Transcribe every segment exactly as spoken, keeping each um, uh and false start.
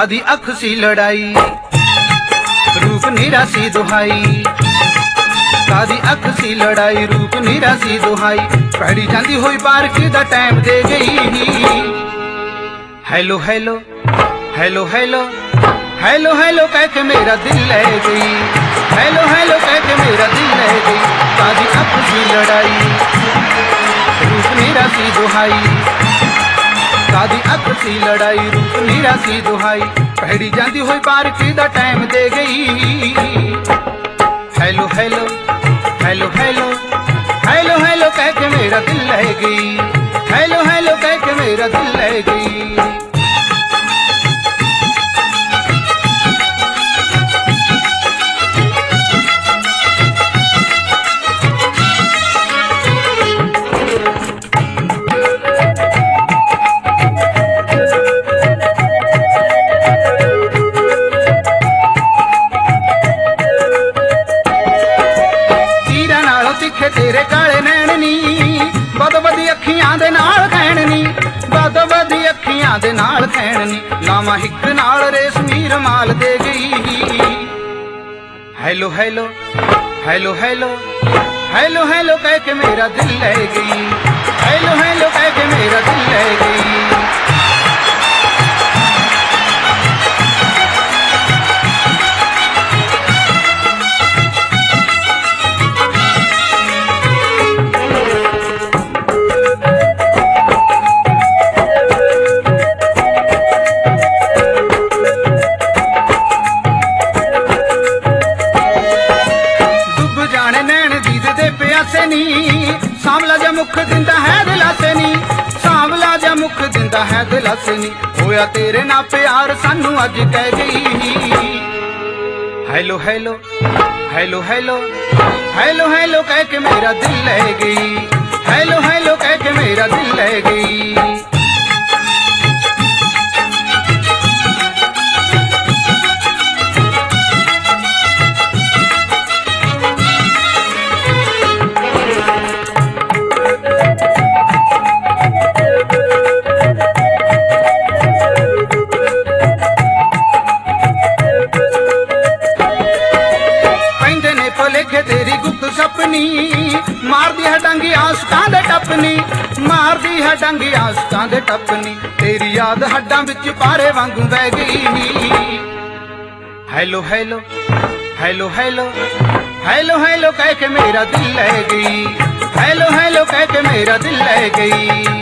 कादी अख सी लड़ाई रूप नीरा सी दुहाई, कादी अख सी लड़ाई रूप नीरा सी दुहाई, पहड़ी जाती हुई पार्क दा टाइम दे गई। Hello hello hello hello hello hello कह के मेरा दिल ले गई, हेलो हेलो कह के मेरा दिल ले गई, कादी अख सी लड़ाई रूप नीरा सी दुहाई, कादी अख सी लड़ाई रूप नीरा सी दुहाई, पहड़ी जाती हुई पार्क दा टाइम दे गई। Hello hello hello hello hello hello कह के मेरा दिल ले गई, हेलो हेलो कह के मेरा दिल ले गई। तेरे काले नैन नी बद बदी अखियां दे नाल खैण नी, बद बदी अखियां दे नाल खैण नी, लावा हिक नाल रेशमी रमाल दे गई। Hello hello hello hello hello hello कह के मेरा दिल ले गई, हेलो हेलो कह के मेरा दिल ले गई। सांवला जा मुख दिंदा है दिलासे नी, सांवला जा मुख दिंदा है दिलासे नी, होया तेरे ना प्यार सानू अज कह गई। Hello hello hello hello hello hello कह के मेरा दिल ले गई, हेलो हेलो कह के मेरा दिल ले गई। तेरी गुप्त सपनी मार दी है डंगी आशकां दे टपनी, मार दी है डंगी आशकां दे टपनी, तेरी याद हड्डां विच पारे वांगू बह गई। Hello hello hello hello hello hello कह के मेरा दिल ले गई, हेलो हेलो कह के मेरा दिल ले गई।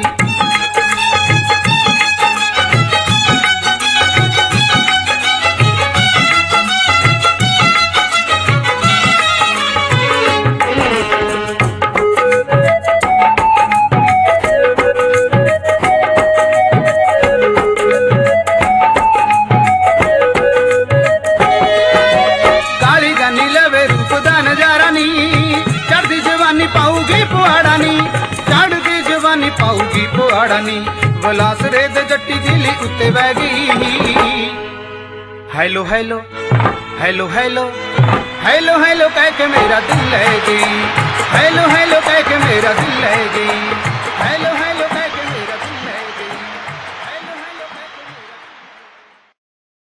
पाऊगी पुआड़ा नी वलास रेद जट्टी दिली उत्ते बह गई। Hello hello hello hello hello hello कह के मेरा दिल ले गई, हेलो हेलो कह के